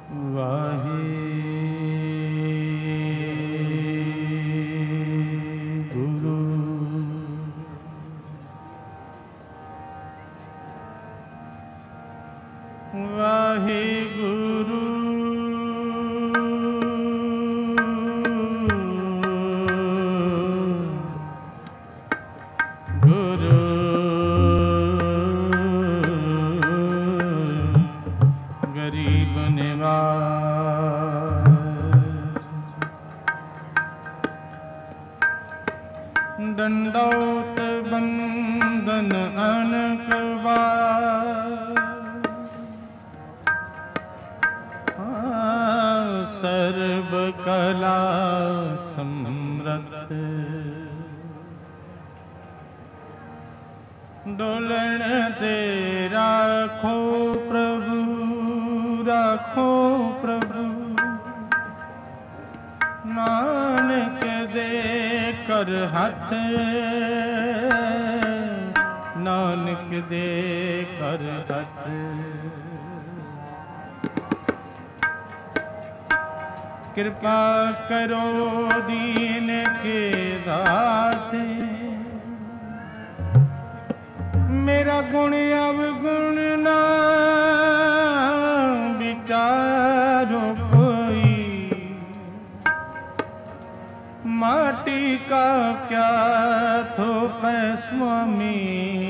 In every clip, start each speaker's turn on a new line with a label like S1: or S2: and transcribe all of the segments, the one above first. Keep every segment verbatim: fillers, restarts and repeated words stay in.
S1: कृपा करो दीन के दाते, मेरा गुण अवगुण ना विचारो कोई। माटी का क्या थोप स्वामी,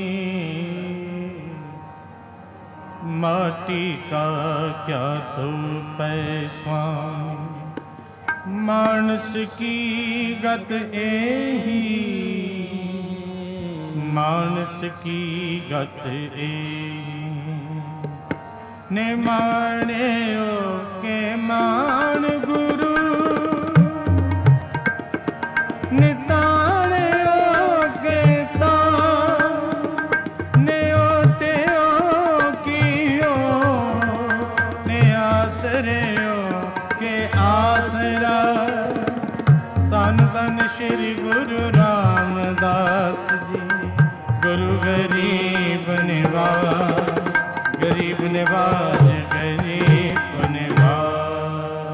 S1: माटी का क्या थोप स्वामी। मानस की गत एही, मानस की गत एही। ने माने ओ के मान गुरु, निताने ओ के तान। ने ओटे ओ कियो, ने आसरे ओ के आसरा। तन तन श्री गुरु रामदास जी, गुरु गरीब निवाज, गरीब निवाज, गरीब निवाज।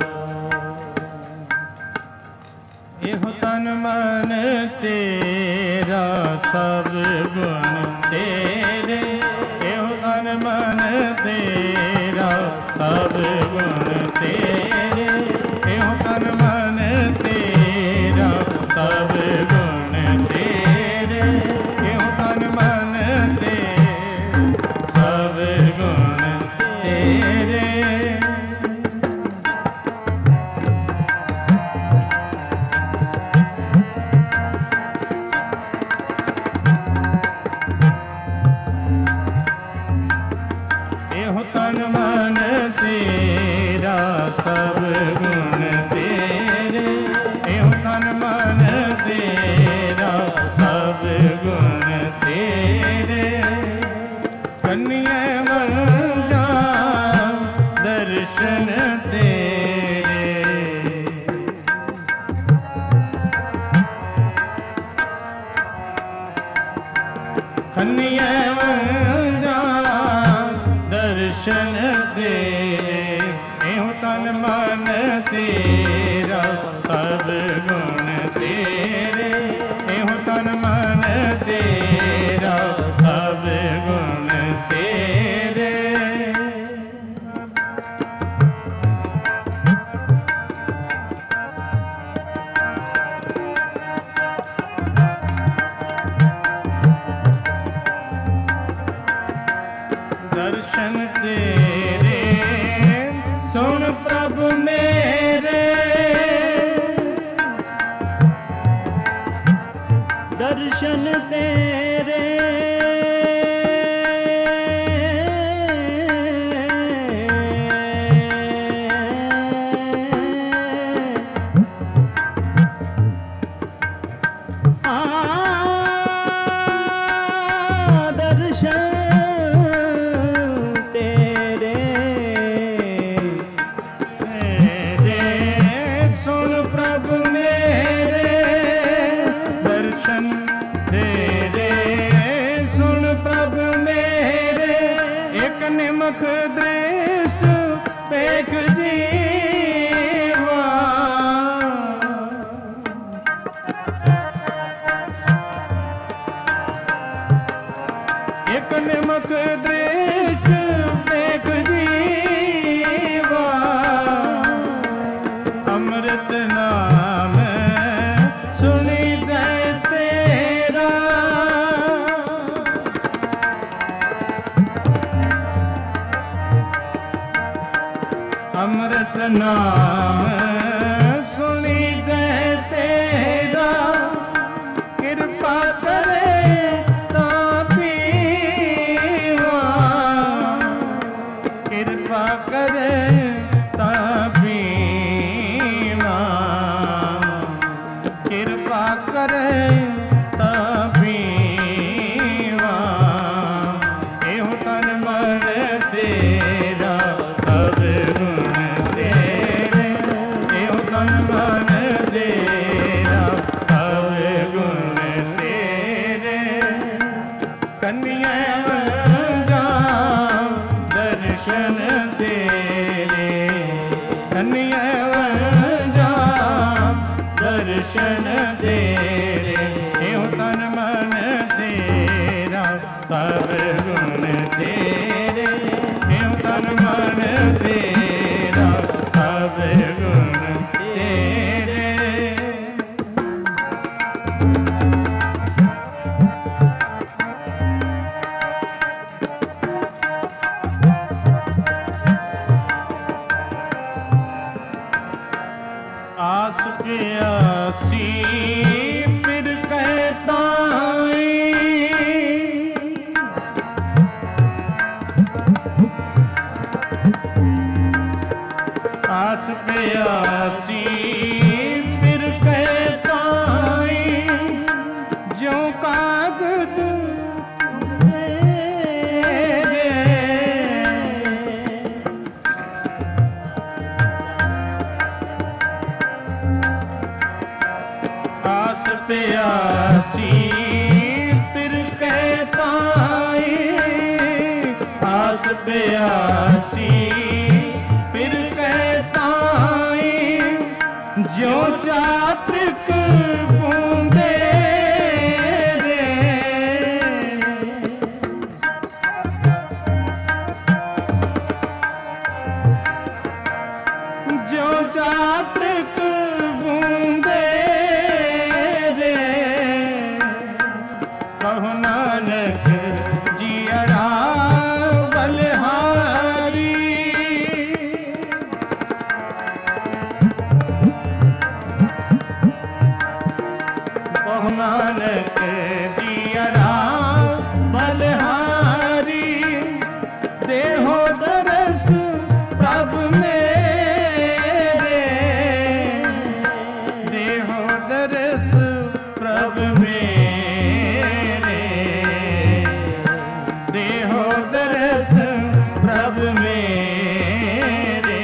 S1: एहो तन मन तेरा सब गुण तेरे, एहो तन मन तेरा सब गुण तेरे। एहो तन मन तेरा सब गुण तेरे, एहो तन मन तेरा सब गुण तेरे। एहो तन मन तेरा सब गुण तेरे, एहो तन मन तेरा सब गुण तेरे। कन्या वंदा दर्शन तेरे, कन्या वंदा दर्शन तेरे। एहो तन मन तेरा सब गुण तेरे, एहो तन मन तेरा सब गुण तेरे। दर्शन तेरे सुन प्रभु मेरे, दर्शन तेरे आ दर्शन सुन प्रभु मेरे, दर्शन दे अमृत नाम सुनी जय तेरा, कृपा करे ता पीवा, कृपा करे ता पीवा, कृपा करे ता पीवा। एहो तन मन तेरा सब गुण तेरे, एहो तन मन तेरा सब गुण तेरे। कन्या जाऊं दर्शन तेरे, कन्या जाऊं दर्शन तेरे। एहो तन मन तेरा सब गुण तेरे, एहो तन मन तेरा सब गुण तेरे। आस के आसी फिर कहता आस पे आसी फिर कहता जो कागद मेरे, आस पे आसी फिर कहता आस पे आसी फिर कहता जो चात्रिक बूंदे रे, जो चात्रिक बूंदे रे। कहु नानक जियरा बलिहारी, कहु नानक जियरा बलिहारी। देहो दरस प्रभु मेरे, देहो दरस प्रभु मेरे, देहो दरस प्रभु मेरे,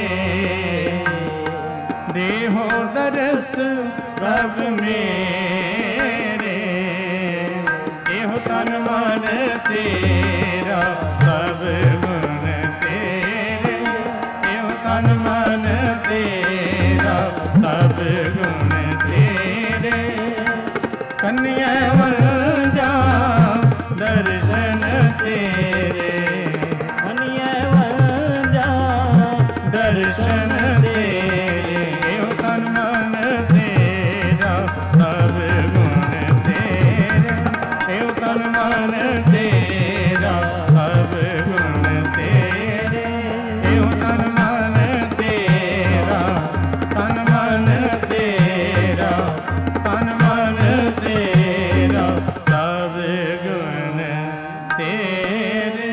S1: देहो दरस प्रभु मेरे। एहो तन मन तेरा सब गुण तेरे, एहो तन मन तेरा सब गुण तेरे। कन्या जा दर्शन तेरे, कन्या जा दर्शन तेरे। एहो तन मन तेरा सब गुण तेरे, एहो तन मन तेरा सब गुण तेरे। एहो तन मन तेरा, तन मन तेरा, तन मन तेरा सब गुण तेरे।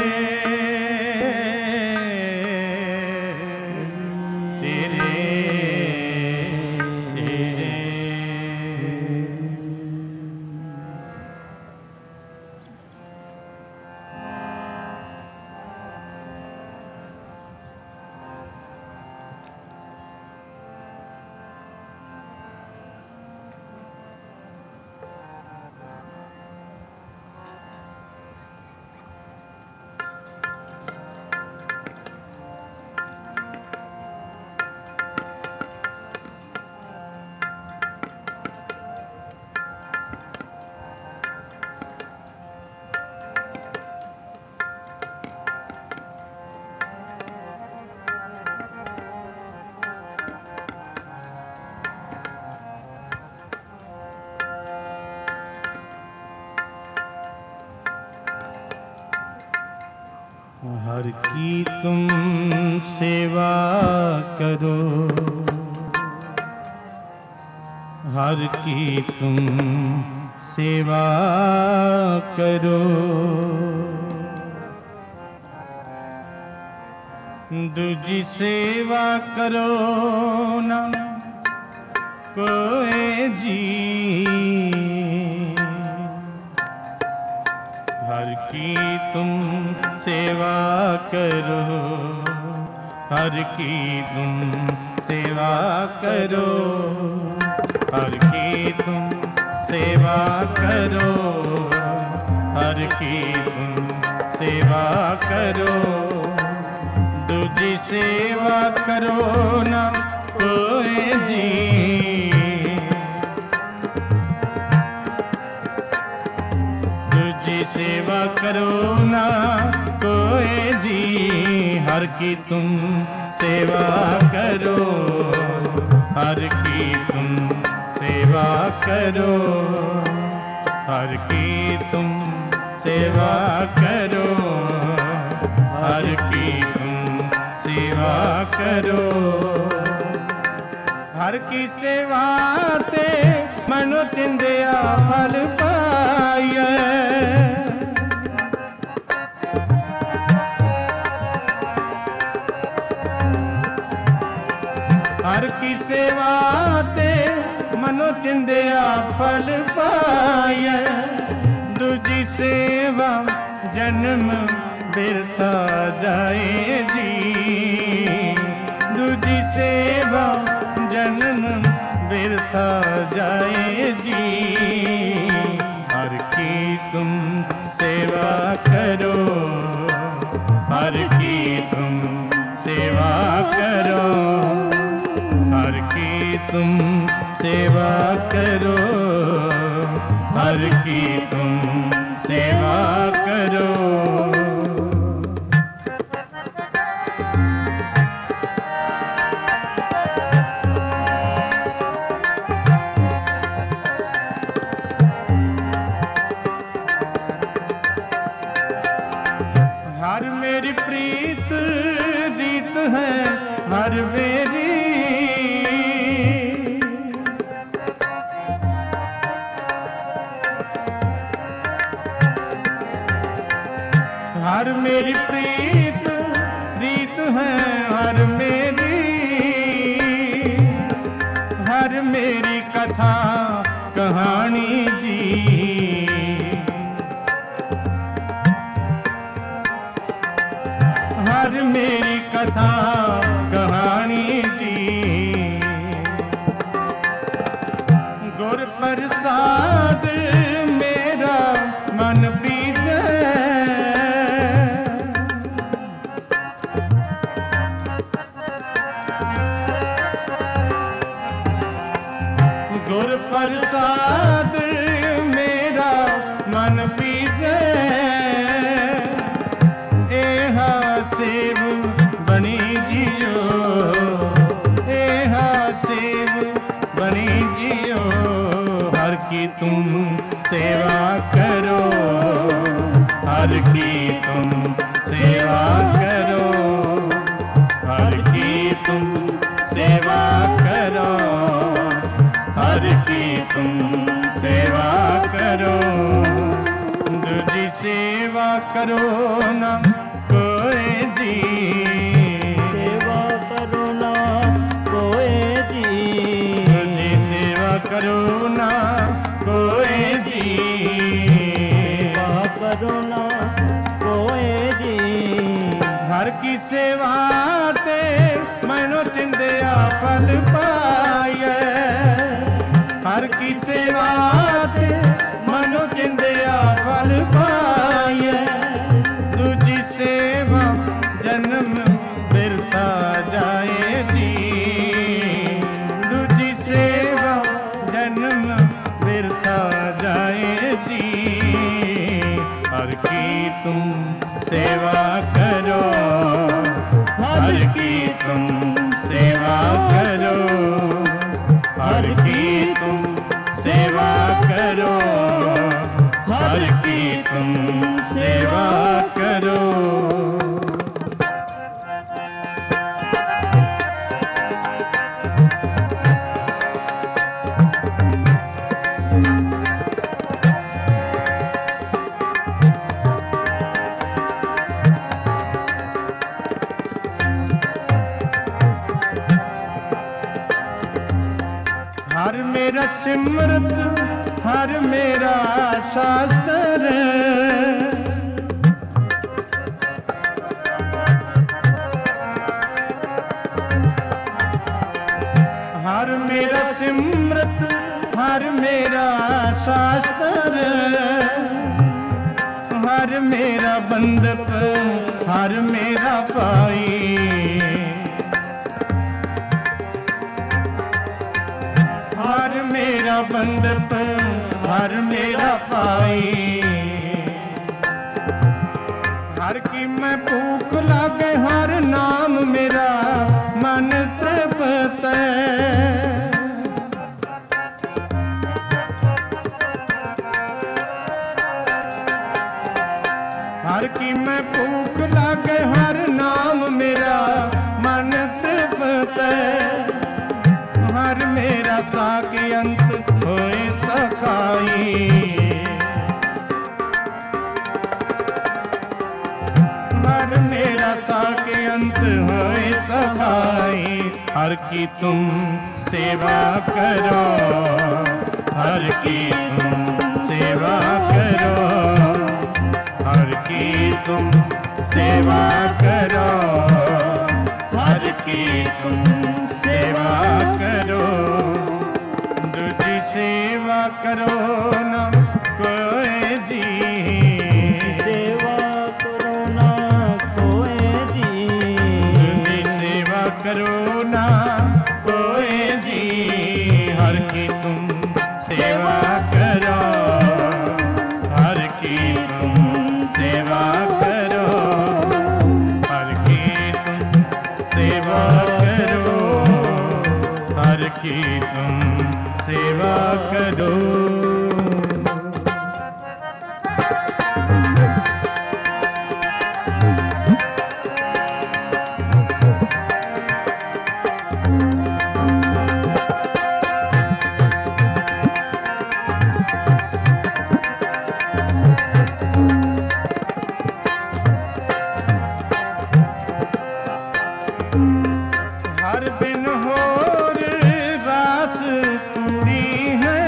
S1: तेरे तेरे। हर की तुम सेवा करो, हर की तुम सेवा करो। दूजी सेवा करो ना कोई जी, हर की तुम सेवा करो, हर की तुम सेवा करो, हर की तुम सेवा करो, हर की तुम सेवा करो। दूजी सेवा करो ना कोई जी, दूजी सेवा करो ना कोई जी, हर की तुम सेवा करो, हर की तुम सेवा करो, हर की तुम सेवा करो, हर की तुम सेवा करो। हर की सेवा ते मनो चिंदिया फल पाइए, हर की सेवा ते मनो चिंदिया फल पाइए। दूजी सेवा जन्म बिरता जाए जी, दूजी सेवा जन्म बिरता जाए जी, हर की तुम सेवा करो, हर की तुम सेवा करो, हर की तुम सेवा करो, हर की तुम सेवा करो। हर मेरी प्रीत रीत है, हर मेरी हर मेरी प्रीत रीत है, हर मेरी हर मेरी कथा कहानी जी, हर मेरी कथा कहानी जी। गुर प्रसाद मेरा मन बीते, गुर प्रसाद मेरा मन बीते। एहा सेव बनी जियो, एहा सेव बनी जियो, हर की तुम सेवा करो, हर की तुम सेवा करो, हर की तुम सेवा करो, हर की तुम सेवा करो। दूजी सेवा करो ना कोई जी,
S2: सेवा करो ना कोई जी,
S1: दूजी सेवा करो ना कोई जी,
S2: सेवा करो ना कोई जी।
S1: हर की सेवा ते मनो चिंदिया फल पाइए, हर की सेवा ते मनो चिंदिया फल पाइए। दूजी सेवा जन्म बिरता जाए जी, दूजी सेवा जन्म बिरता जाए जी, हर की तुम सेवा करो, हर की तुम सेवा करो, हर की तुम सेवा करो, हर की तुम सेवा करो। हर मेरा सिमरत हर मेरा शास्त्र, हर मेरा सिमरत हर मेरा शास्त्र, हर मेरा बंदप हर मेरा पाई, हर मेरा बंदप हर मेरा पाई। हर की मैं भूख लागे हर नाम मेरा मन तृप्त, हर की मैं भूख लागे हर नाम मेरा मन तृप्त, हर मेरा साके अंत होए सखाई, हर मेरा साके अंत होए सखाई। हर की तुम सेवा करो, हर की तुम सेवा करो, हर की तुम सेवा करो, हर की तुम सेवा करो। दूजी सेवा करो ना कोई दी,
S2: सेवा करो ना कोई दी,
S1: दूजी सेवा करो ना कोई दी। हर की तुम सेवा करो, हर की तुम सेवा करो, हर की तुम सेवा करो, हर की तुम सेवा करो। हर बिन होर रास पूरी है,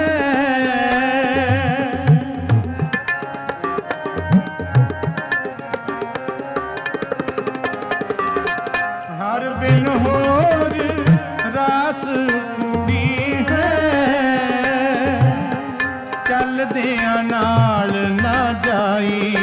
S1: हर बिन होर रास पूरी है, चल दिया नाल ना जाई,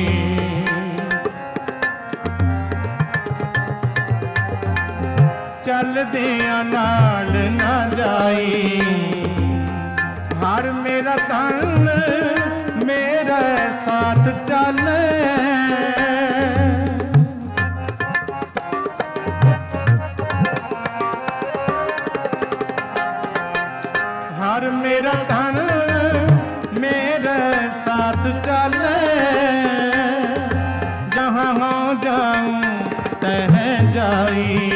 S1: चल दिया नाल ना जाई। हर मेरा तन मेरा साथ चले, हर मेरा तन मेरे साथ चले, जहाँ हो जाऊं तह जाई,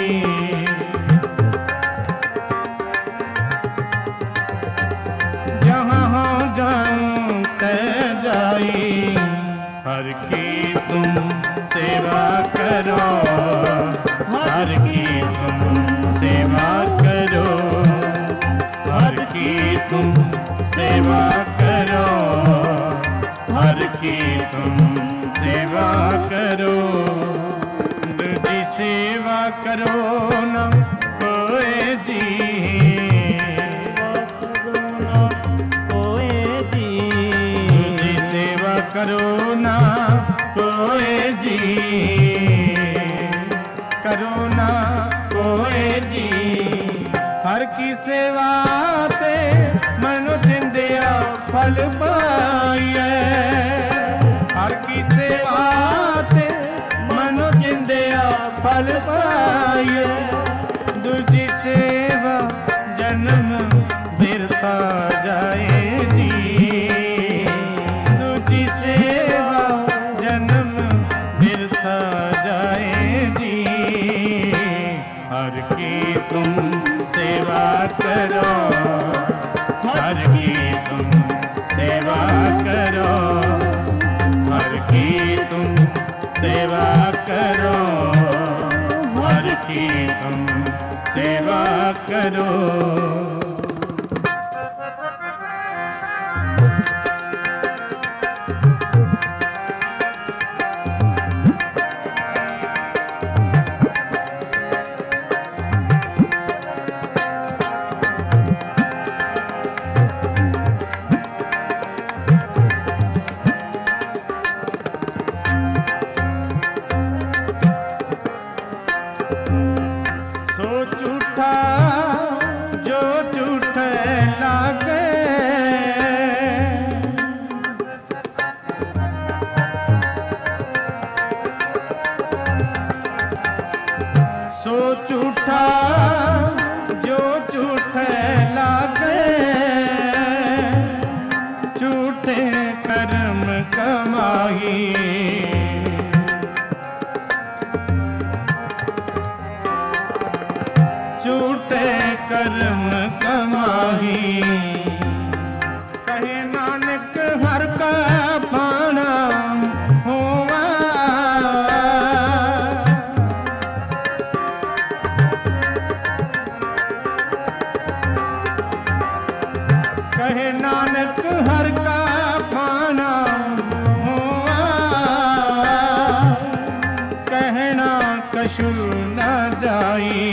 S1: जाऊं तय जाई। हर की तुम सेवा करो, हर की तुम सेवा करो, हर की तुम सेवा करो, हर की तुम सेवा करो। दूजी सेवा करो न कोई जी, करो ना कोई जी, करो ना कोई जी। हर की सेवा ते मनु जिंदिया फल पाइए, हर की सेवा ते मनु जिंदिया फल पाइए। दूजी सेवा जन्म बिरता जाएगी, सेवा जन्म बिरथा जाएगी। हर की तुम सेवा करो, हर की तुम सेवा करो, हर की तुम सेवा करो, हर की तुम सेवा करो। झूठा जो झूठे लागे, झूठे कर्म कमाई। झूठे कर्म कमाई। कहे नानक हर का पाना होवा, कहे नानक हर का पाना होवा, कहना कछु न जाई,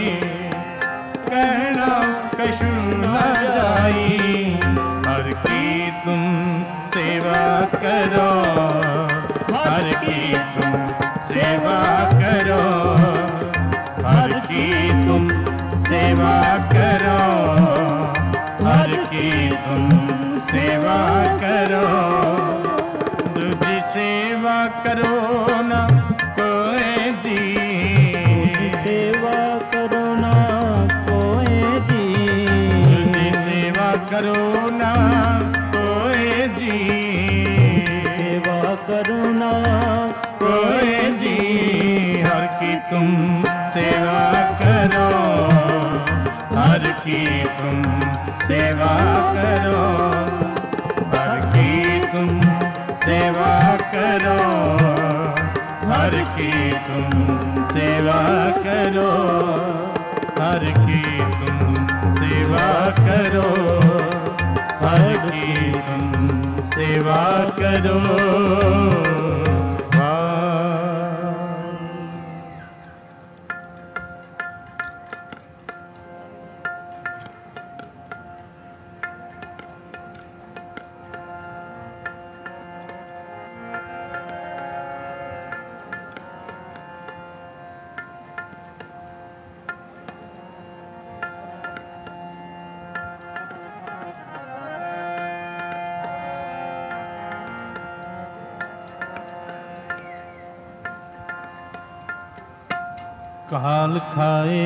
S1: कहना कछु न जाई। हर की तुम सेवा करो, हर की तुम सेवा करो, हर की तुम सेवा करो, हर की तुम सेवा करो। दूजी सेवा करो ना कोई दी,
S2: सेवा करो ना कोई दी,
S1: दूजी सेवा करो ना कोई दी,
S2: सेवा करो ना
S1: कोई दी। हर की तुम सेवा करो, हर की तुम सेवा करो, हर की तुम सेवा करो, हर की तुम सेवा करो, हर की तुम सेवा करो, हर की तुम सेवा करो। काल खाए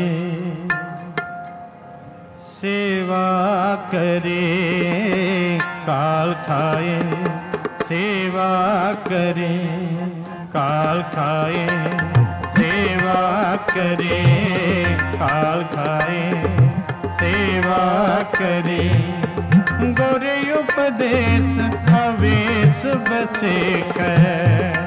S1: सेवा करे, काल खाए सेवा करे, काल खाए सेवा करे, काल खाए सेवा करे। गोरे उपदेश अवेश बसे कर,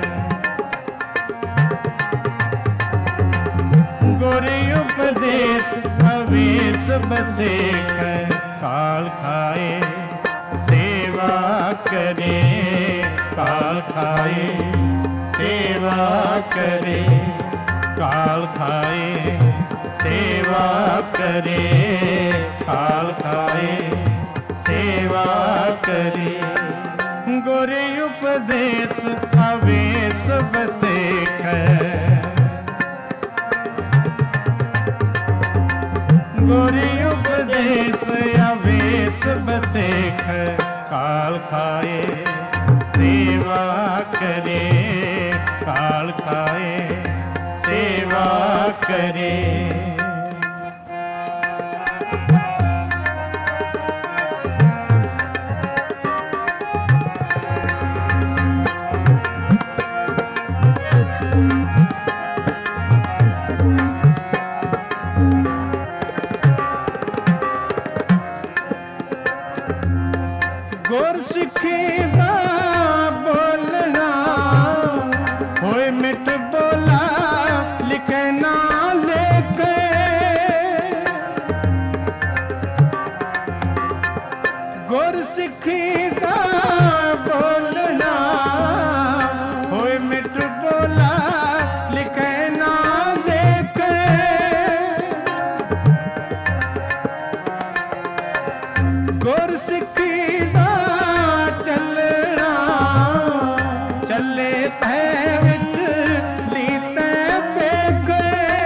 S1: गोरे उपदेश अवेश बसे कर। काल खाए सेवा करे, काल खाए सेवा करे, काल खाए सेवा करे, काल खाए सेवा करे। गोरे उपदेश अवेश बसे कर, गोरी उपदेश अवेश बसे कर। काल खाए सेवा करे, काल खाए सेवा करे। गुर सिखी दा बोलना होए मिट बोला लिखे ना लेके। गुर सिखी दा बोलना होए मिट बोला लिखे ना लेके। गुर सिखी चले पै विच लीते बेके।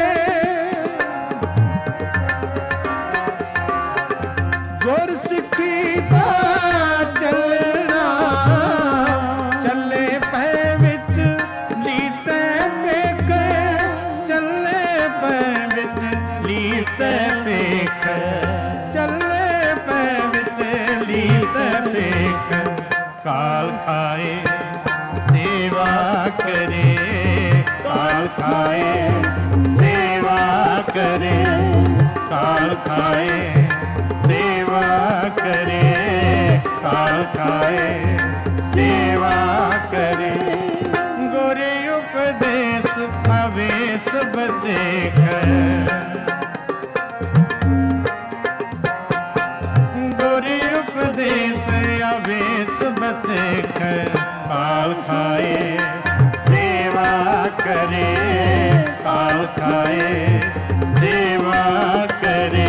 S1: गुर सिखी दा चलना चले पै विच लीते बेके। चले पै विच काल खाए सेवा करे, काल खाए सेवा करे, काल खाए सेवा करे, काल खाए सेवा करे। गोरी उपदेश अवेश बसेख, गोरी उपदेश अवेश बसेख, काल खाए सेवा करे, काल खाए सेवा करे।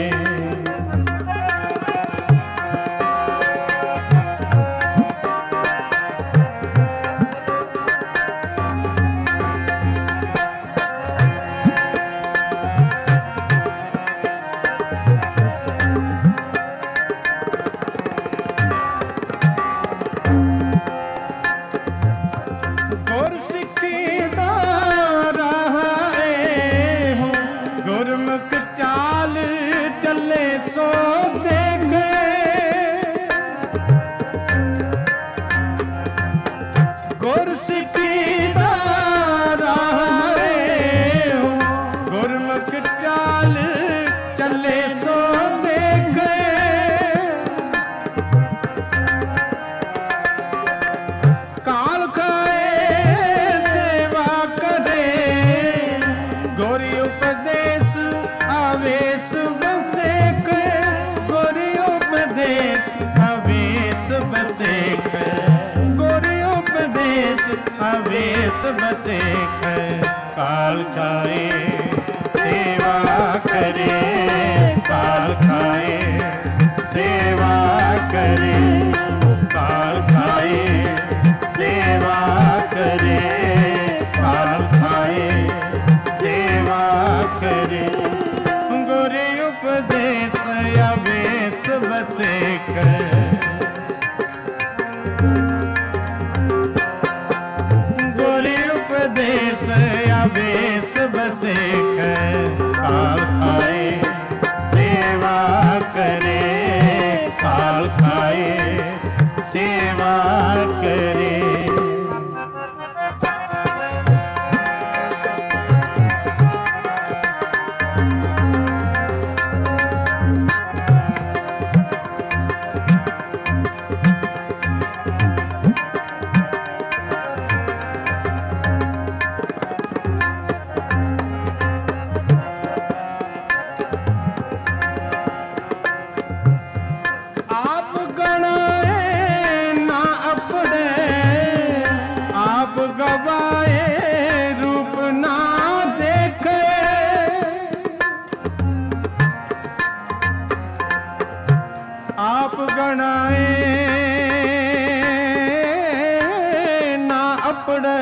S1: अवेश बसेख, काल खाए सेवा करे, काल खाए सेवा करे, काल खाए सेवा करे, काल खाए सेवा करे। गोरी उपदेश अवेश बसेख, उपदेश अवेश बसेख, काल खाए सेवा करे, काल खाए सेवा करे। आप गणाए ना अपड़े,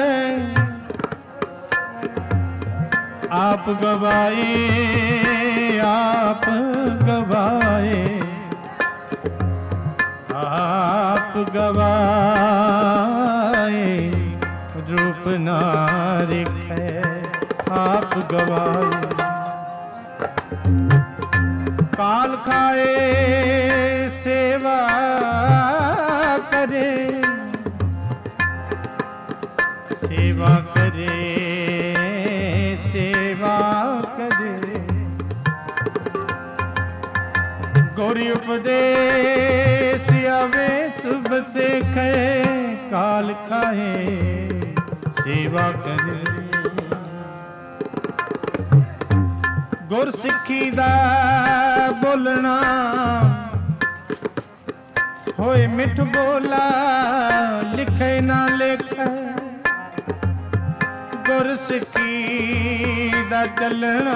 S1: आप गवाए आप गवाए, आप गवाए रूप ना रिखे, आप गवाए। काल खाए सेवा करे, सेवा करे सेवा करे। गौरी उपदेश अवेश बसेख, काल खाए सेवा करे। गुर सिੱਖੀ ਦਾ बोलना होए मिठ बोला, लिखे ना लेख। गुर सिੱਖੀ ਦਾ ਚੱਲਣਾ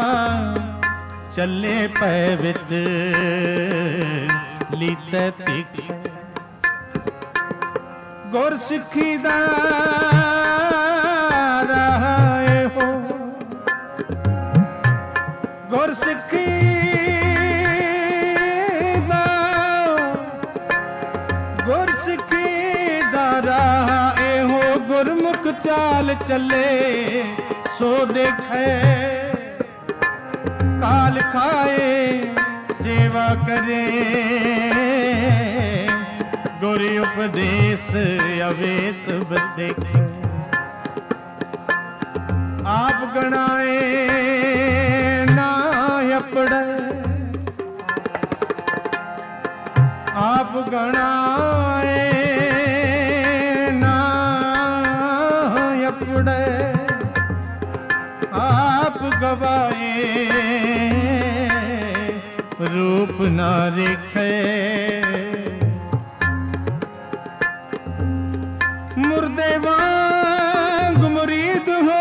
S1: ਚੱਲੇ ਪੈ ਵਿੱਚ ਲੀਤੇ ਤਿਖ। ਗੁਰ ਸਿੱਖੀ ਦਾ ਰਾਹ ਇਹੋ, ਗੁਰ ਸਿੱਖੀ ਦਾ ਗੁਰ ਸਿੱਖੀ ਦਾ ਰਾਹ ਇਹੋ। ਗੁਰਮੁਖ ਚਾਲ ਚੱਲੇ ਸੋ ਦੇਖੇ, काल खाए सेवा करे। गुर उपदेश अवेश बसेख। आप गणाए ना अपड़े, आप गणाए ना अपड़े, आप गवाए रूप ना रेखे। मुर्दे वांग मुरीद हो,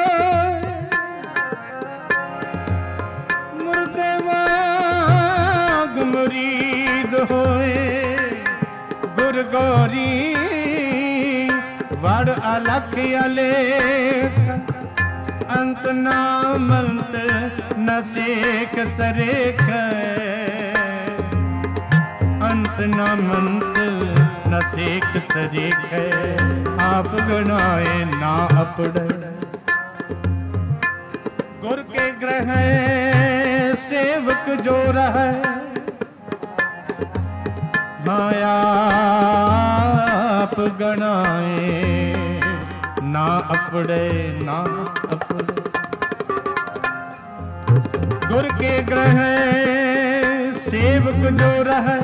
S1: मुर्दे वांग मुरीद होए। गुर गौरी वड़ अलख अलेख, अंत नामंत न सेख सरेख। अंत नामंत न सेख सरेख, आप गणाए ना अपड़े। गुर के ग्रह सेवक जो रहे, माया आप गणाए ना अपड़े ना अपड़े। गुर के ग्रह सेवक जो रहे,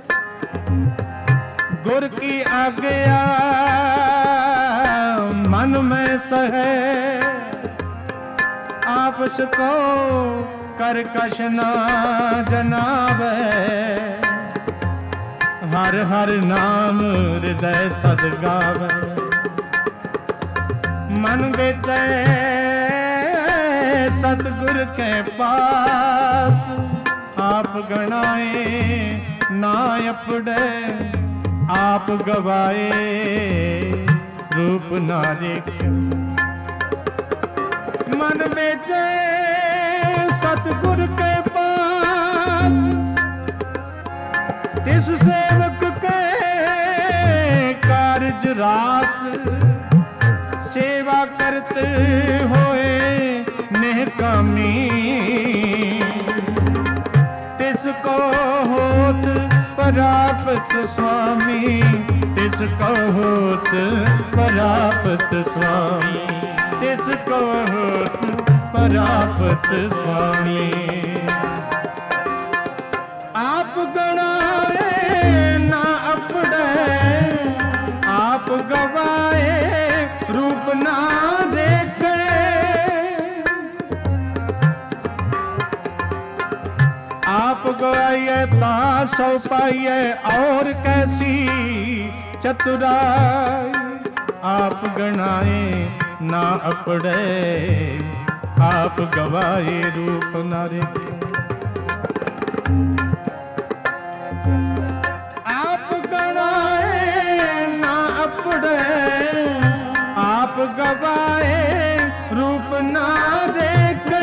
S1: गुर की आज्ञा मन में सहे। आपस को कर कश ना जनावे, हर हर नाम हृदय सद गावे। मन बेटे सतगुर के पास, आप गणाए ना अपड़े। आप गवाए रूप ना रेखे। मन बेटे सतगुर के पास, तिस सेवक के कारज रास। सेवा करते होए निहकामी, तिसको होत परापत स्वामी। तिसको होत परापत स्वामी, तिसको होत परापत स्वामी। आप गणाए ना अपड़े, आप गवाए रूप ना देखे। आप गवाइए ता सौ पाइए और कैसी चतुराई। आप गणाए ना अपड़े, आप गवाए रूप ना रेखे। आप गणाए ना अपड़े, आप गवाए रूप ना देखे।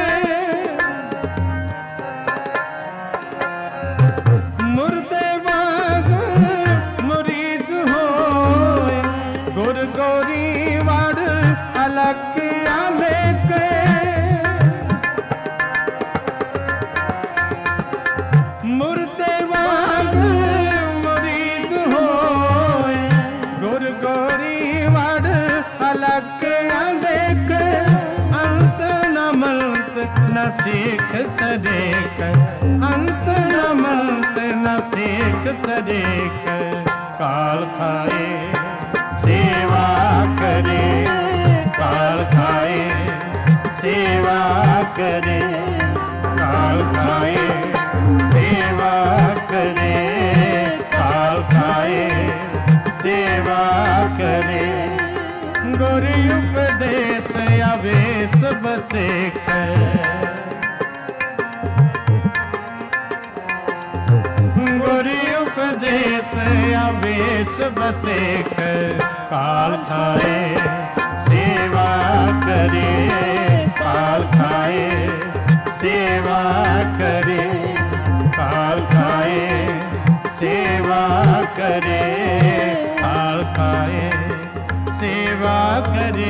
S1: मुर्दे वांग मुरीद होए, गुर गौरी वड़ अलख आलेखे। मुर्दे वांग मुरीद होए, गुर गौरी वड़ अलख आलेखे। अंत न मलत न सेख सदेख, अंत न मलत न सेख सदेख। काल खाए सेवा करे, काल खाए सेवा करे। काल खाए सेवा करे, काल खाए सेवा करे। गुर उपदेश अवेश बसेख, गुर उपदेश अवेश बसेख। काल खाए सेवा करे, काल खाए सेवा करे। काल खाए सेवा करे, काल खाए सेवा करे।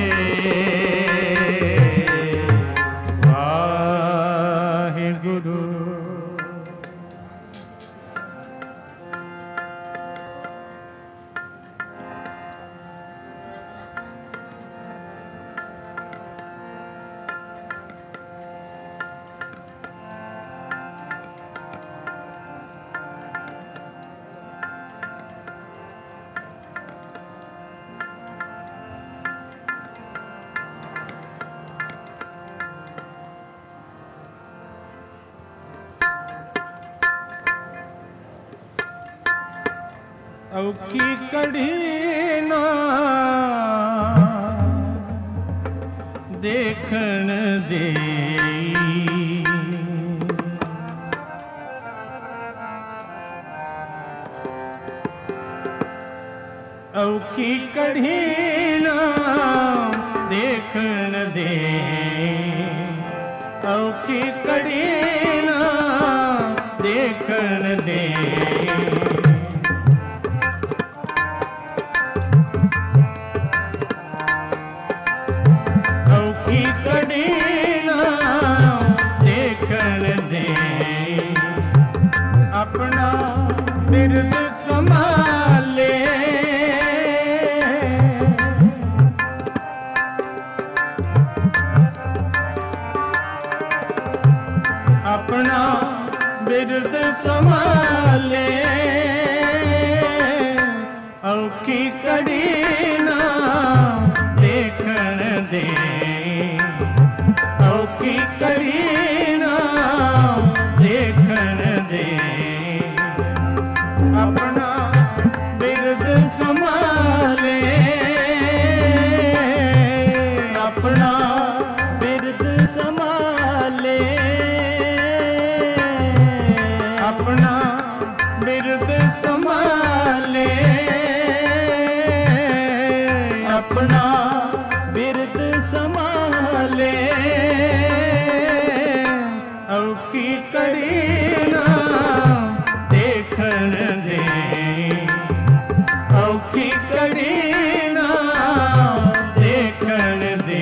S1: वाहिगुरु। औखी कड़ी ना देखण दे औखी कड़ी ना देखण दे औखी कड़ी ना देखण दे औखी कड़ी ना देखण दे अपना बिरद संभाले अपना बिरद संभाले औखी कड़ी ना देखण दे औखी कड़ी ना देखण दे अपना बिरद संभाले
S2: अपना बिरद संभाले
S1: अपना बिरद संभाले
S2: अपना बिरद संभाले
S1: औखी कड़ी ना देखण दे औखी कड़ी ना देखण दे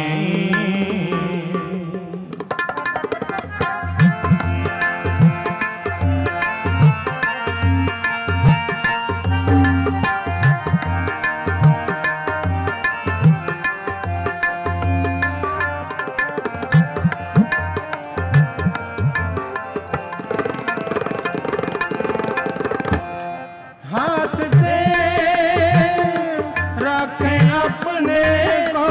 S1: हाथ दे रखे अपने को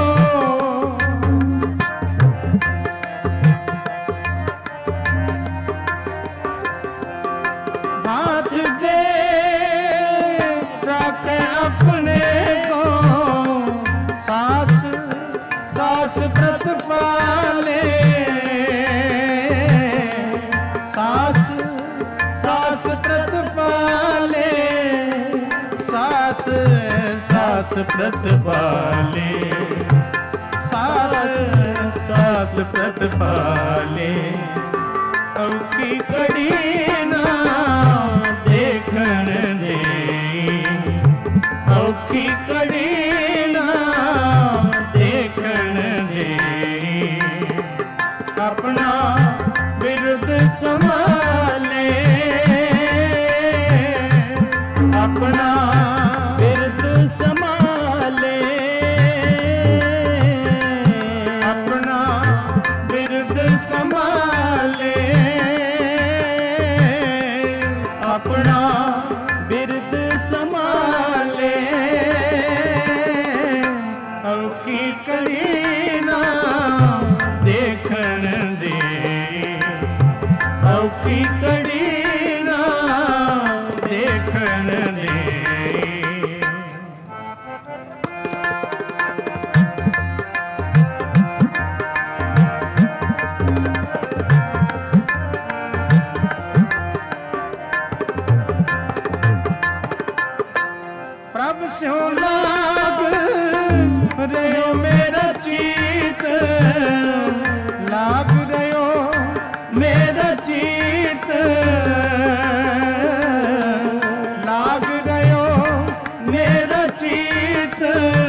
S1: हाथ दे रखे अपने को सास सास व्रत पाले सास सास व्रत पाले सास सास व्रत पाले सास सास व्रत पाले औखी कड़ी ना देखण दे औखी कड़ी ना देखण दे अपना बिरद संभाले अपना
S2: बिरद संभाले
S1: अपना बिरद संभाले अपना
S2: बिरद संभाले
S1: औखी कड़ी ना देखण दे औखी कड़ी ना देखण दे प्रभ स्यों लाग रहो मेरा चीत लाग रहो मेरा चीत लाग रहो मेरा चीत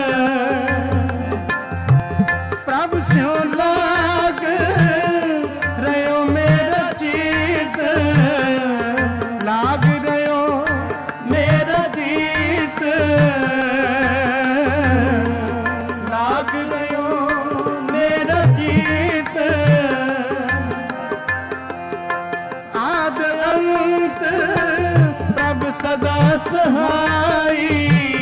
S1: प्रभ स्यों लाग रहो मेरा चीत लाग रहो मेरा जीत लाग रहो मेरा जीत आद अंत प्रभ सदा सहाई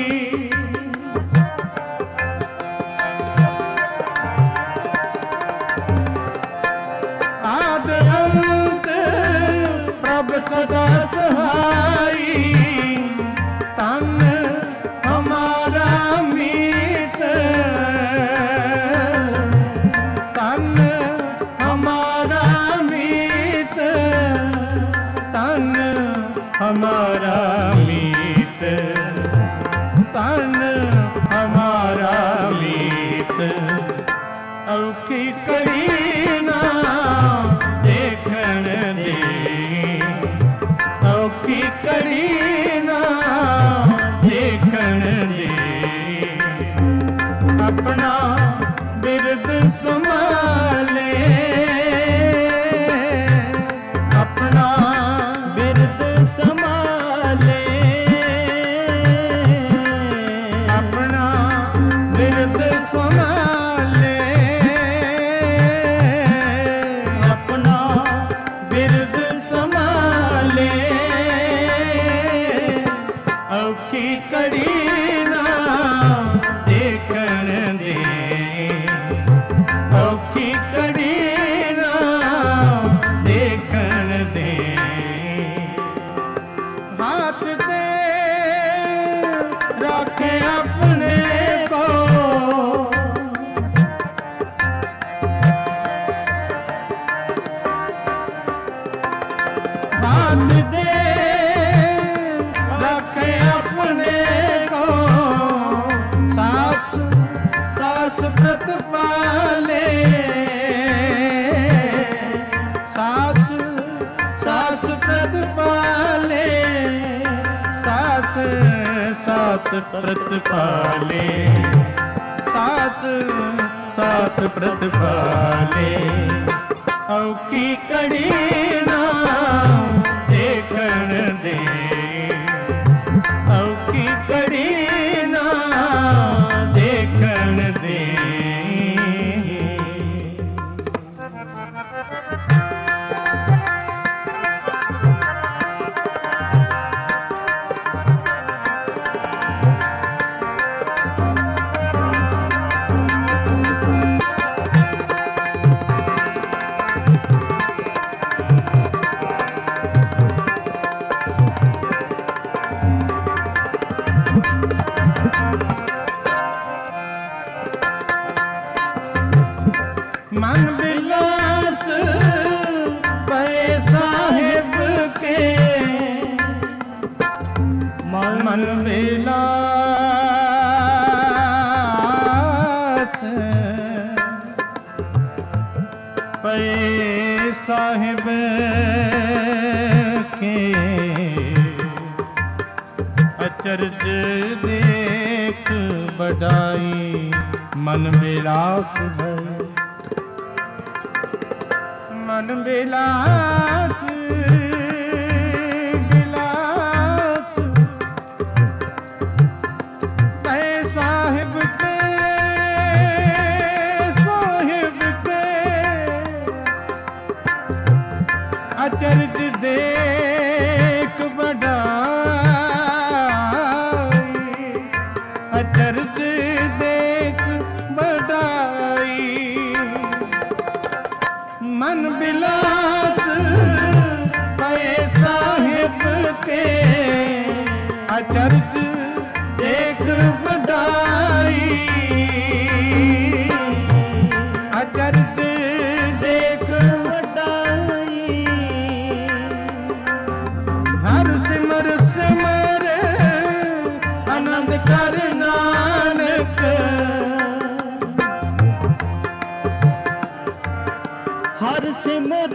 S1: आद अंत प्रभ सदा सहाई तन हमारा मीत, तन हमारा मीत, औखी कड़ी ना देखण दे, औखी कड़ी ना देखण दे, अपना बिरद संभाले, अपना
S2: बिरद संभाले,
S1: अपना बिरद संभाले,
S2: अपना
S1: बिरद संभाले, औखी कड़ी ना देखण दे, औखी कड़ी ना देखण दे, हाथ दे रखे अपने को, हाथ दे रखे अपने को, सास सास व्रत पाले, सास सास व्रत पाले, सास सास व्रत पाले, सास सास व्रत पाले, औखी कड़ी ना देखण दे, औखी कड़ी ना देखण दे, मन विलास पे साहिब के, मन विलास पे साहिब के, अचरज देख बढ़ाई मन विलास है, मन विलास विलास पे साहिब के, साहिब के, अचरज देख बढ़ाई, अचरज देख बढ़ाई, मन विलास पे साहिब के, अचरज देख बढ़ाई, अचरज देख बढ़ाई, हर सिमर सिमर आनंद कर नानक,
S2: हर सिमर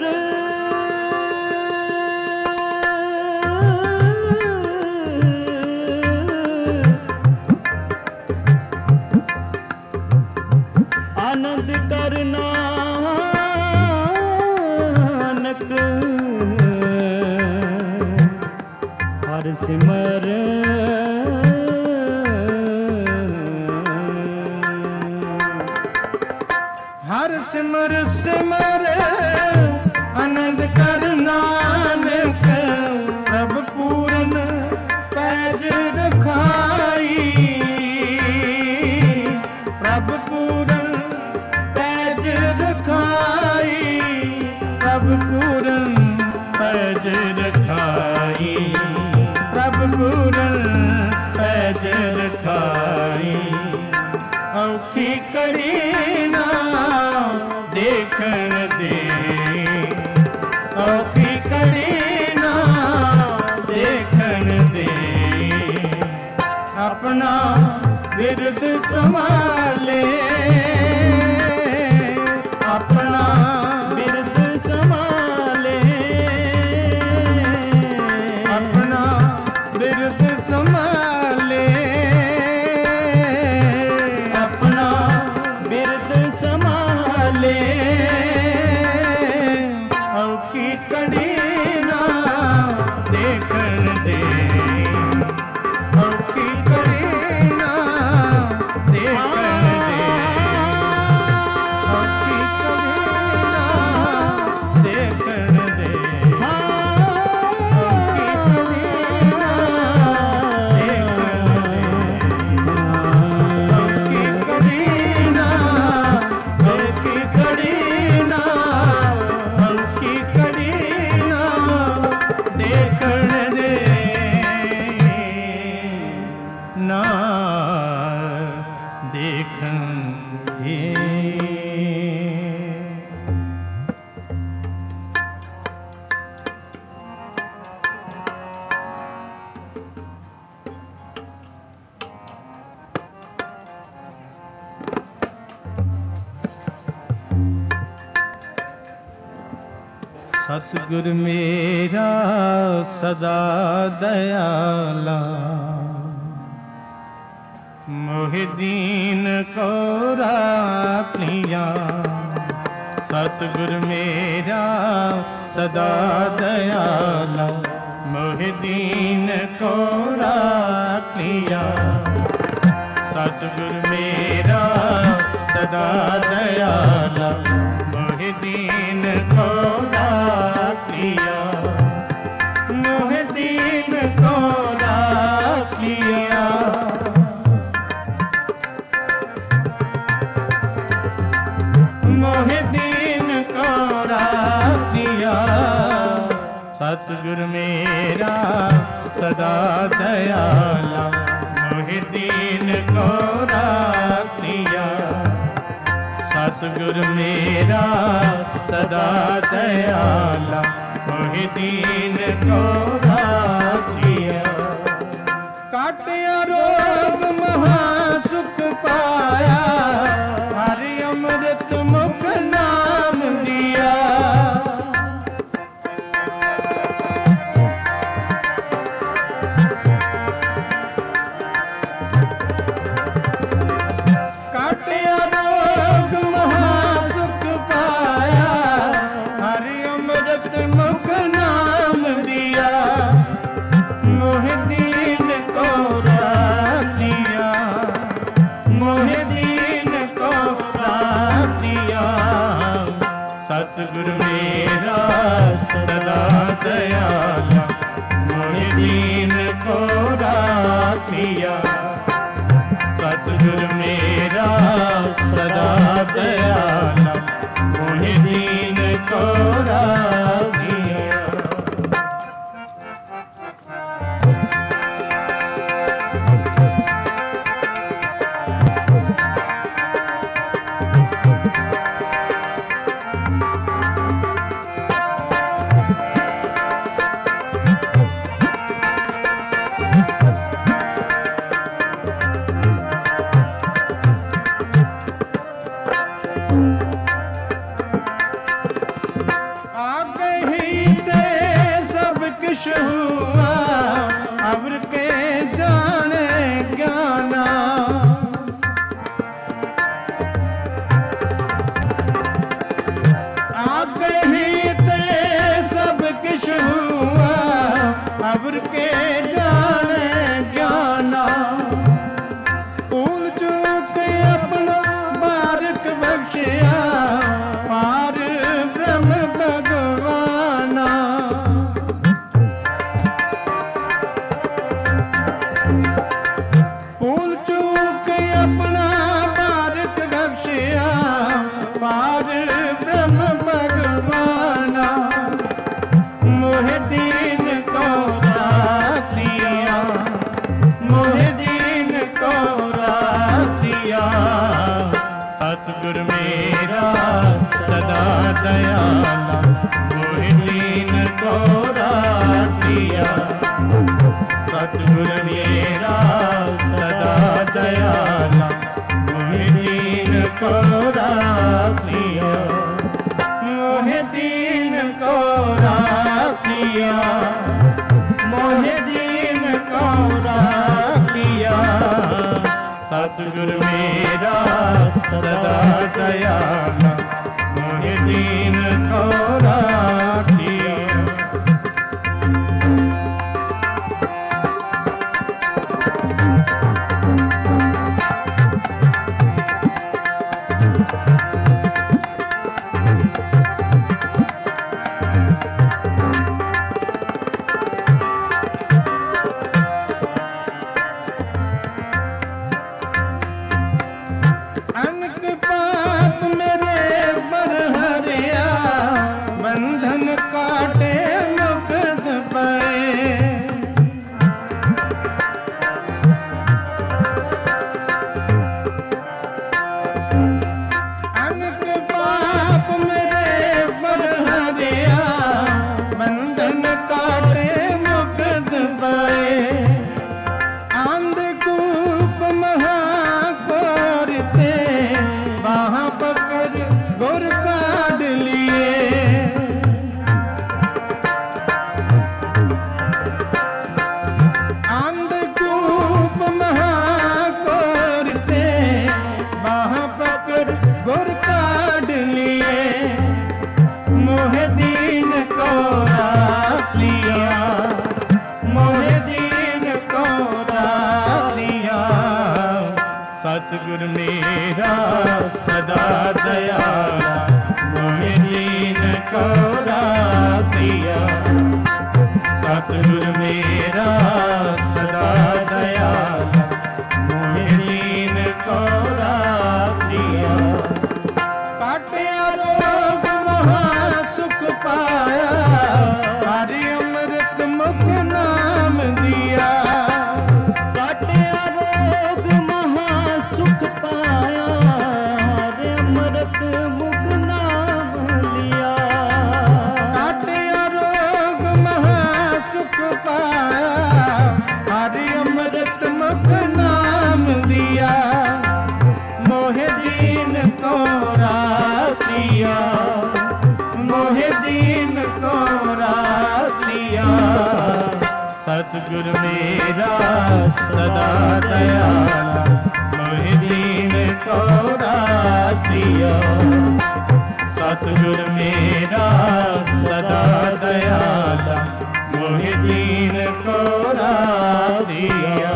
S2: आनंद कर नानक, हर सिमर
S1: हर सिमर सिमर आनंद कर नानक, प्रभ पूरन पैज रखाई, प्रभ पूरन पैज रखाई, प्रभ पूरन पैज रखाई, प्रभ पूरन पैज रखाई, औखी कड़ी ना देखण दे, औखी कड़ी ना देख बिरद संभाले अपना
S2: बिरद संभाले
S1: अपना बिरद संभाले
S2: अपना बिरद संभाले
S1: औखी कड़ी ना देखण दे औखी कड़ी ना देखण दे औखी कड़ी ना देखण दे औखी कड़ी ना देखण दे औखी कड़ी ना औखी कड़ी ना औखी कड़ी ना देखण दे ना देखण दे सतगुर मेरा सदा दयाला मोहि दीन को राखिया सतगुर मेरा सदा दयाला मोहि दीन को राखिया सतगुर मेरा सदा दयाला मोहि दीन को राखिया मोहि दीन को राखिया मोहि दीन को राखिया सतगुर मेरा सदा दयाला मोहि दीन को राखिया सतगुर मेरा सदा दयाला मोहि दीन को राखिया काटिया रोग महासुख पाया हरि अमृत मुख नाम दिया काटिया रोग महासुख पाया हरि अमृत मुख नाम दिया मोहि दीन को राखिया मोहि दीन को राखिया सतगुर मेरा सदा दयाला मोहि दीन को राखिया सतगुर मेरा सदा दयाला मोहि दीन को राखिया हुआ अवर के जाने ज्ञाना आगे ही ते सब किश हुआ अवर के जाने ज्ञाना भूल चूक अपना बारक बख्शिया पार ब्रह्म भगवाना भूल चूक अपना बारक बख्शिया पार ब्रह्म भगवाना मोहि दीन को राखिया मोहि दीन को राखिया सतगुर मेरा सदा दयाला मोहि दीन को राखिया सतगुर मेरा सदा दयाला सतगुर मेरा सदा दयाला मोहि दीन को राखिया। सतगुर मेरा सदा दयाला मोहि दीन को राखिया। सतगुर मेरा सदा दयाला मोहि दीन को राखिया। काटिया रोग महा सुख पाया हरि अमृत मुख नाम दिया। मोहि दीन को राखिया मोहि दीन को राखिया। सतगुर मेरा सदा दयाला मोहि दीन को राखिया। सतगुर मेरा सदा दयाला मोहि दीन को राखिया।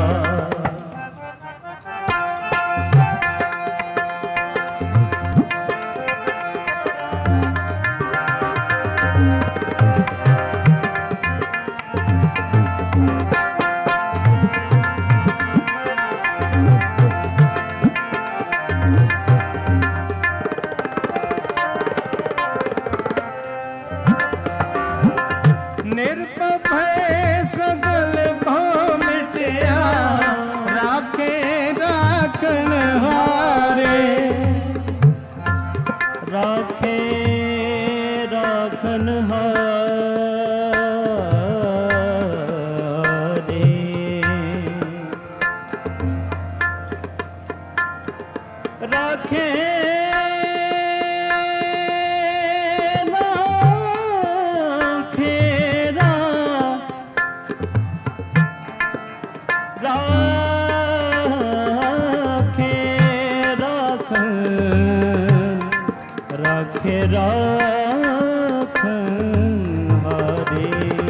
S2: राखे राखन हारे राखे राखेरा राखे राखन राखे राखन हारे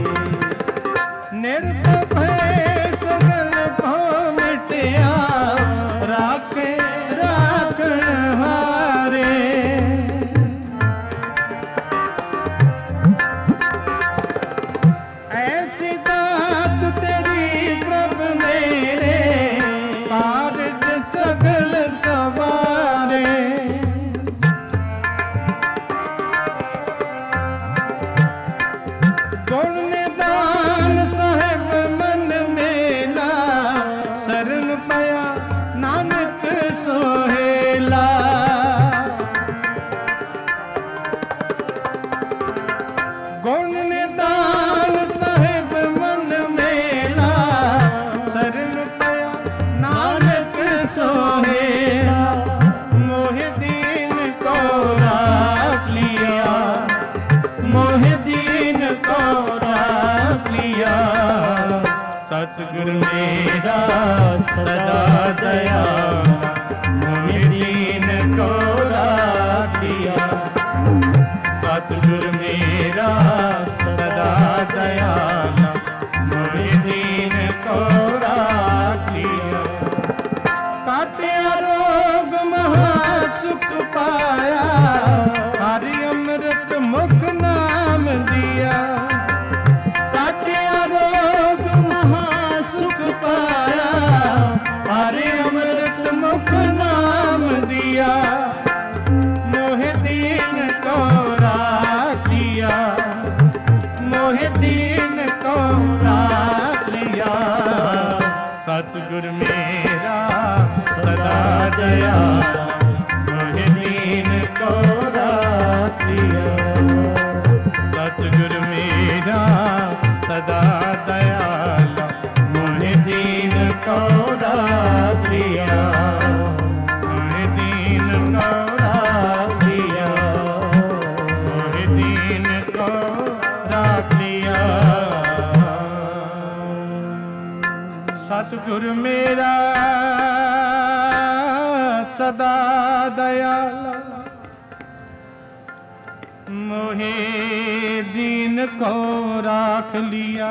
S1: निर्भय सगल भाव मिटिया राखे राखन हारे। ऐसी दात तेरी प्रभु मेरे कारज सगल सवारे। सतगुर मेरा सदा दयाला सतगुर मेरा सदा दयाला मोहि दीन को राख लिया। काटिया रोग महा सुख पाया हरि अमृत मुख नाम दिया। काटिया रोग महा सुख पाया हरि अमृत मुख नाम दिया। मोहि दीन को राख लिया मोहि दीन को राख लिया। सतगुर मेरा सदा दयाला मोहि दीन को राख लिया। सतगुर मेरा सदा दयाला मोहि दीन को राख लिया। मोहि दीन को राख लिया मोहि दीन को राख लिया। सतगुर मेरा सदा दयाला मोहि दीन को राख लिया।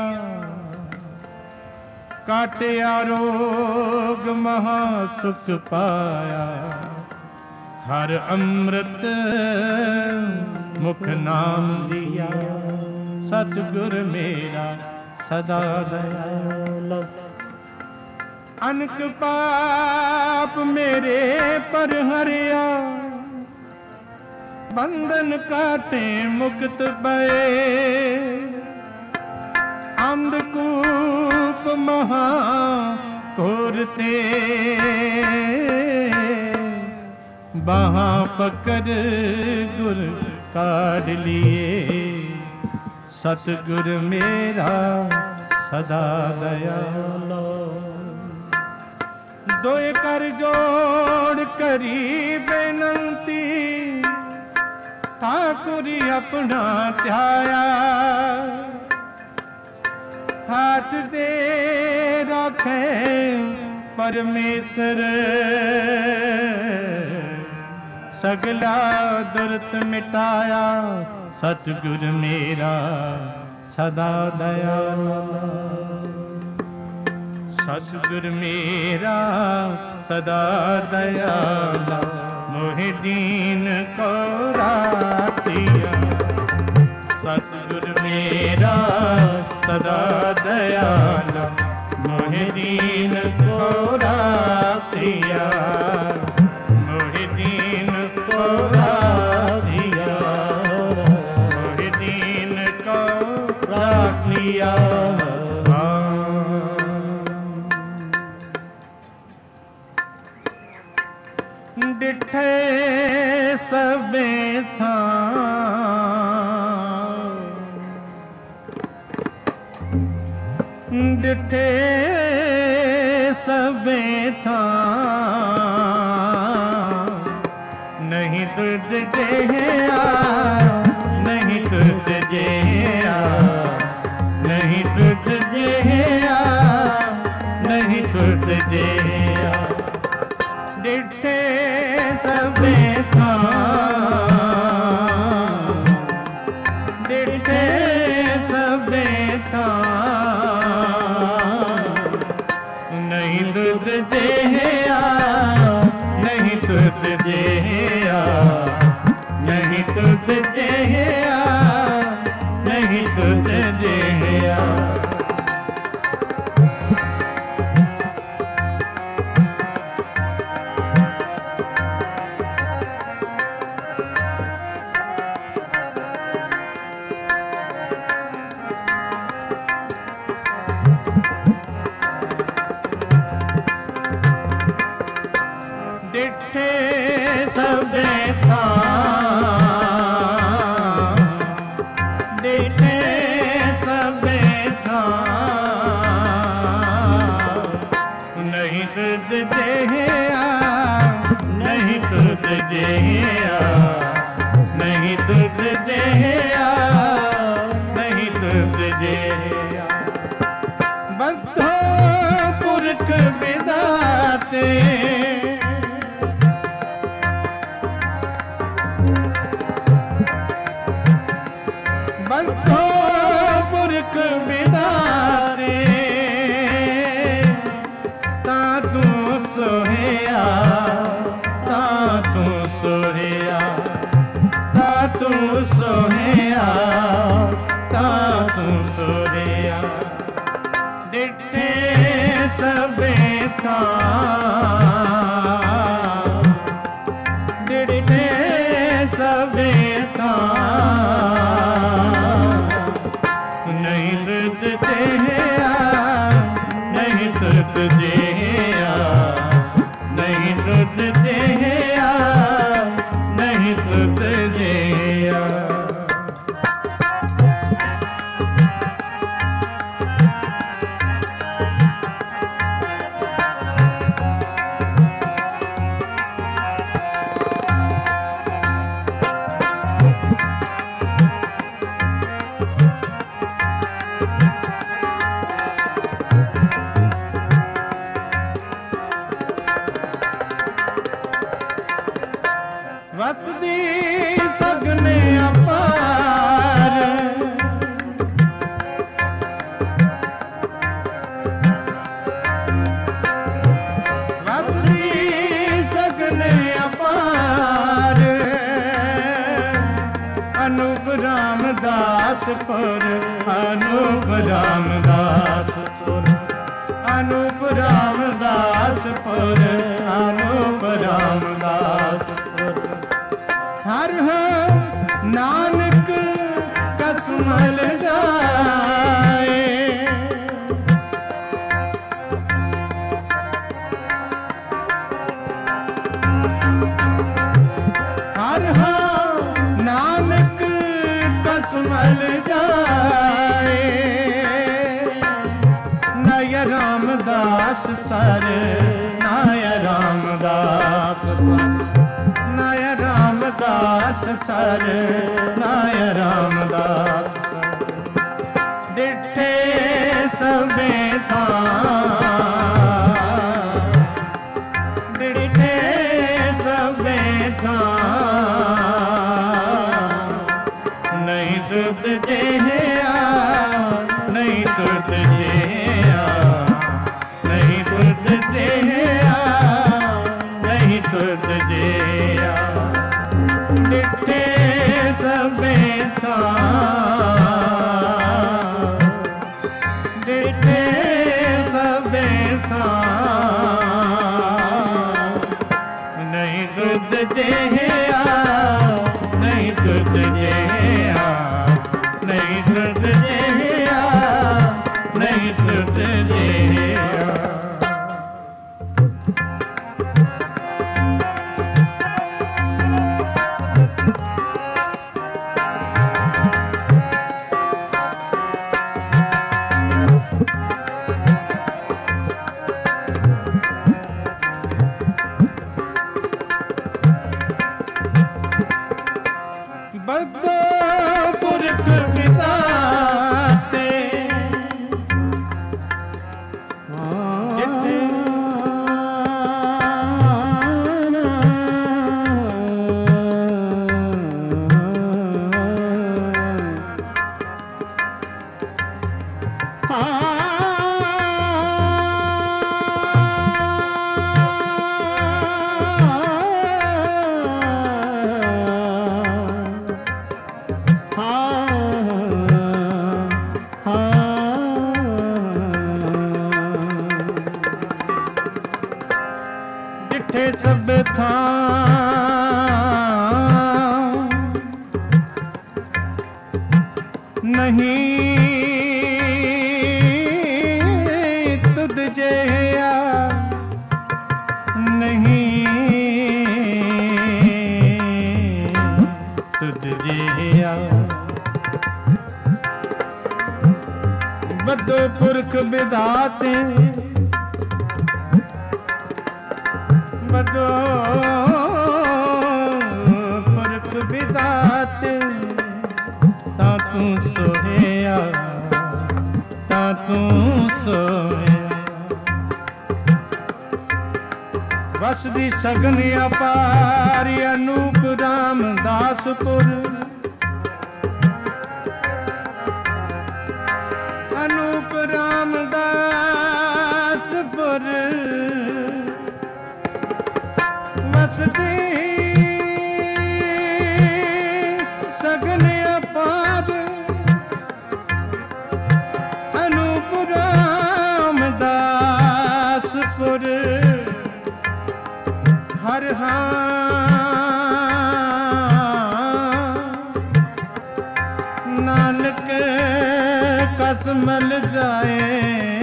S1: काटिया रोग महा सुख पाया हर अमृत मुख नाम दिया। सतगुर मेरा सदा दयाला अनक पाप मेरे पर हरिया। बंधन काटे मुक्त पए अंधकूप महा घोरते। बाहा पकड़ गुर काढ़ लिए। सतगुर मेरा सदा दयाला दोए कर जोड़ करी बेनंती। ठाकुर अपना ध्याया हाथ दे रखे परमेश्वर। सगला दुर्त मिटाया सतगुर मेरा सदा दयाला। सतगुर मेरा सदा दयाला मोहि दीन को राख लिया। सतगुर मेरा सदा दयाला मोहि दीन को राख लिया। मोहि दीन को राख लिया मोहि दीन को राख लिया। डिठे सबे था डिठे सबे था नहीं तुझ जेया नहीं तुझ जेया नहीं तुझ जेया नहीं तुझ जेया। डिठे सबे था डिठे सबे था नहीं तुझ जेया नहीं तुझ जेया नहीं तुझ जेया नहीं तुझ जेया। डिठे सबे था डिठे सबे था नहीं तुझ जेया नहीं तुझ जेया नहीं तुझ जेया नहीं तुझ जेया। बद्धो पुरख विधाते ਸੁਰਿਆ ਡਿਠੇ ਸਭੇ ਥਾਂ ਡਿਠੇ ਸਭੇ ਥਾਂ ਨਹੀਂ ਤੁਧ ਜਿਹਾ ਨਹੀਂ ਤੁਧ ਜਿਹਾ ਨਹੀਂ ਤੁਧ ਜਿਹਾ ਨਹੀਂ ਤੁਧ ਜਿਹਾ ਵਸਦੀ ਸਗਨੇ ਅਪਾਰ ਵਸਦੀ ਸਗਨੇ ਅਪਾਰ ਅਨੂਪ ਰਾਮਦਾਸ ਪੁਰ ਅਨੂਪ ਰਾਮਦਾਸ ਪੁਰ ਅਨੂਪ ਰਾਮਦਾਸ ਪੁਰ ਅਨੂਪ ਰਾਮਦਾਸ ਹਰ ਹੋ ਨਾਨਕ ਕਸਮਲ ਗਾਏ ਹਰ ਹੋ ਨਾਨਕ ਕਸਮਲ ਗਾਏ ਨਯ ਰਾਮਦਾਸ ਸਰ ਨਯ ਰਾਮਦਾਸ ਨਯ ਰਾਮਦਾਸ ਸਰ ਨਯ ਰਾਮਦਾਸ ਸਰ ਡਿਠੇ ਸਭੇ ਥਾਂ ਡਿਠੇ ਸਭੇ ਥਾਂ ਨਹੀਂ ਤੁਧ ਜਿਹਾ ਨਹੀਂ ਤੁਧ ਜਿਹਾ ਨਹੀਂ ਤੁਧ ਜਿਹਾ ਨਹੀਂ ਤੁਧ ਜਿਹਾ ਡਿਠੇ ਸਭੇ ਥਾਂ ਡਿਠੇ ਸਭੇ ਥਾਂ ਨਹੀਂ ਤੁਧ ਜਿਹਾ ਨਹੀਂ ਤੁਧ ਜਿਹਾ ਨਹੀਂ ਤੁਧ ਜਿਹਾ ਨਹੀਂ ਤੁਧ ਜਿਹਾ ਬਦੋ ਪੁਰਖ ਵਿਦਾਤੇ ਜਿੱਥੇ ਡਿਠੇ ਸਭ ਥਾਂ ਨਹੀਂ ਤੁਧ ਜਿਹਾ ਨਹੀਂ ਤੁਧ ਜਿਹਾ ਬਦੋ ਪੁਰਖ ਵਿਦਾਤੇ ਬਦੋ ਪੁਰਖ ਵਿਦਾਤੇ ਤਾਂ ਤੂੰ ਸੋਹਿਆ ਤਾਂ ਤੂੰ ਸੋਹਿਆ ਵਸਦੀ ਸਗਨ ਅਪਾਰ ਅਨੂਪ ਰਾਮਦਾਸਪੁਰ ਅਨੂਪ ਰਾਮਦਾਸਪੁਰ ਵਸਦੀ ਸਗਨ ਅਪਾਰ ਹਰ ਹਾਂ ਨਾਨਕ ਕਸ ਮਲ ਜਾਏ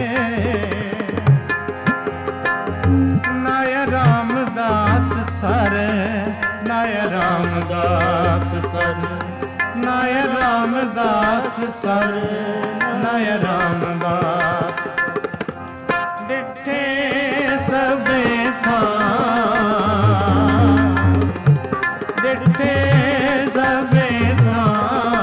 S1: ਨਾਇ ਰਾਮਦਾਸ ਸਰ ਨਾਇ ਰਾਮਦਾਸ ਸਰ ਨਾਇ ਰਾਮਦਾਸ ਸਰ ਨਾਇ ਰਾਮਦਾਸ ਡਿਠੇ ਸਭੇ ਥਾਂ ਡਿਠੇ ਸਭੇ ਥਾਂ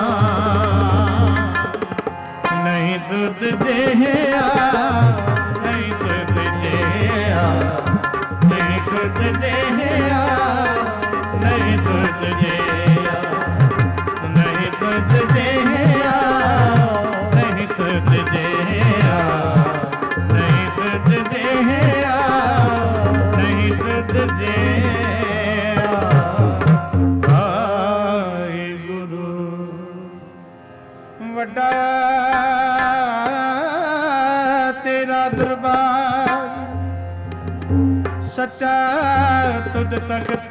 S1: ਨਹੀਂ ਤੁਧ ਜਿਹਾ ਨਹੀਂ ਤੁਧ ਜਿਹਾ ਨਹੀਂ ਤੁਧ ਜਿਹਾ ਨਹੀਂ ਤੁਧ ਜਿਹਾ ਨਹੀਂ ਤੁਧ ਜਿਹਾ ਨਹੀਂ ਤੁਧ ਜਿਹਾ ਨਹੀਂ ਤੁਧ ਜਿਹਾ ਨਹੀਂ ਤੁਧ ਜਿਹਾ ਵਾਹਿਗੁਰੂ ਵੱਡਾ ਤੇਰਾ ਦਰਬਾਰ ਸੱਚਾ ਤੁਧ ਤਖਤ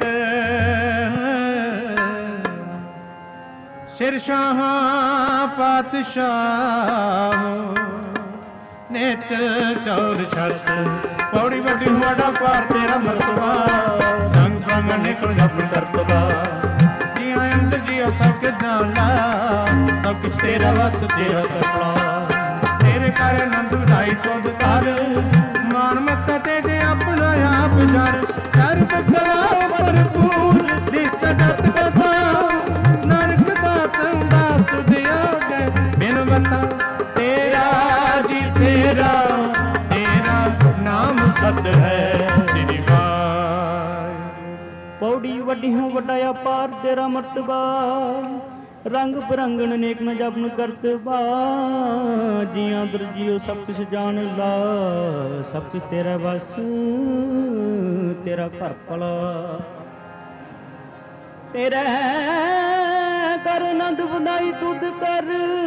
S1: ਸਿਰ ਸ਼ਾਹਾਂ ਪਾਤਸ਼ਾਹ ਨੇਤ ਚੌਰ ਛੱਤ ਪੌੜੀ ਵੱਡੀ ਵਾਡਾ ਪਾਰ ਤੇਰਾ ਮਰਤਬਾ ਰੰਗ ਬ੍ਰਹਮ ਨਿਕਲ ਜਪ ਦਰਤਬਾ ਜੀਆਂ ਅੰਦਰ ਜੀਓ ਸਭ ਕੇ ਜਾਣਾ ਸਭ ਕੁਛ ਤੇਰਾ ਵਸ ਤੇਰਾ ਕਰਨਾ ਤੇਰੇ ਕਰ ਆਨੰਦ ਵਧਾਈ ਤੁਧ ਕਰ ਮਾਨ ਮੱਤਾ ਤੇ ਜੇ ਆਪਣਾ ਆਪ ਜਰ ਕਰ ਬਕਰਾ ਭਰਪੂਰ ਦਿਸ ਸਤ ਕਥਾ ਨਾਨਕ ਦਾਸ ਦਾਸ ਤੁਧ ਆਗੇ ਬਿਨ ਬਤਾ ਤੇਰਾ ਜੀ ਤੇਰਾ ਤੇਰਾ ਨਾਮ ਸਤ ਹੈ ਸ੍ਰੀ ਵਾਹਿਗੁਰੂ
S2: ਪੌੜੀ ਵੱਡੀ ਹੂੰ ਵੱਡਾ ਅਪਾਰ ਤੇਰਾ ਮਰਤਬਾ ਰੰਗ ਬਰੰਗਣ ਨੇਕ ਨ ਜਪਨ ਕਰਤਬਾ ਜੀਆਂ ਦਰ ਜੀਓ ਸਭ ਕੁਛ ਜਾਣ ਲਾ ਸਭ ਕੁਛ ਤੇਰਾ ਬਸ ਤੇਰਾ ਘਰ ਭਲਾ ਤੇਰਾ ਕਰ ਆਨੰਦ ਵਧਾਈ ਤੁਧ ਕਰ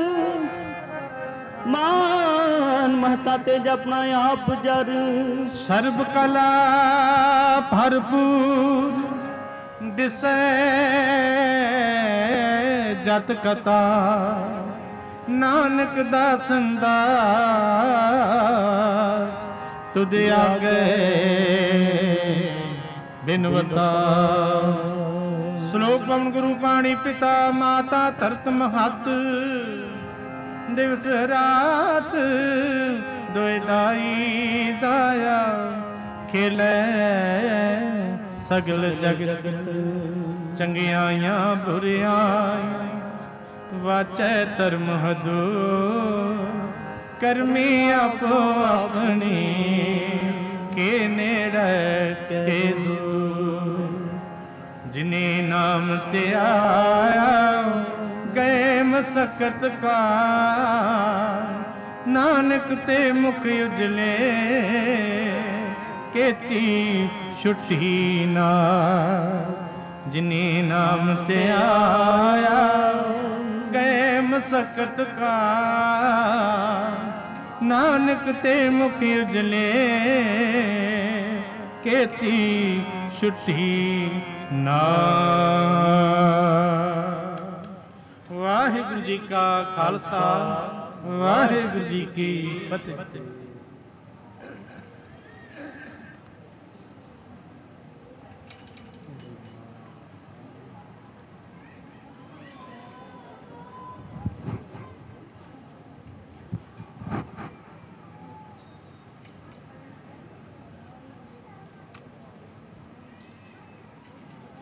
S2: ਮਾਨ ਮਹਤਾ ਤੇ ਜਪਨਾ ਆਪ ਜਰ
S1: ਸਰਬ ਕਲਾ ਭਰਪੂਰ ਦਿਸੈ ਜਤ ਕਥਾ ਨਾਨਕ ਦਾਸਨ ਦਾਸ ਤੁਧ ਆਗੇ ਬਿਨਵਤਾ ਸ਼ਲੋਕ ਪਵਨ ਗੁਰੂ ਪਾਣੀ ਪਿਤਾ ਮਾਤਾ ਧਰਤ ਮਹਤ ਦਿਵਸ ਰਾਤ ਦੋਇ ਦਾਈ ਦਾਇਆ ਖੇਲੇ ਸਗਲ ਜਗਤ ਚੰਗਿਆਈਆਂ ਬੁਰਿਆਈਆਂ ਵਾਚੈ ਧਰਮ ਹਦੂਰ ਕਰਮੀ ਆਪੋ ਆਪਣੀ ਕੇ ਨੇੜੇ ਕੇ ਦੂਰ ਜਿਨੇ ਨਾਮ ਤੇ ਆਇਆ ਗਏ ਮਸਕਤ ਕਾ ਨਾਨਕ ਤੇ ਮੁਖ ਉਜਲੇ ਕੀਤੀ ਛੁੱਟੀ ਨਾ ਜਿਨੇ ਨਾਮ ਤੇ ਆਇਆ ਗਏ ਮਸਕਤ ਕਾ ਨਾਨਕ ਤੇ ਮੁਖ ਉਜਲੇ ਕੀਤੀ ਛੁੱਟੀ ਨਾ। ਵਾਹਿਗੁਰੂ ਜੀ ਕਾ ਖਾਲਸਾ ਵਾਹਿਗੁਰੂ ਜੀ ਕੀ ਫਤਿਹ।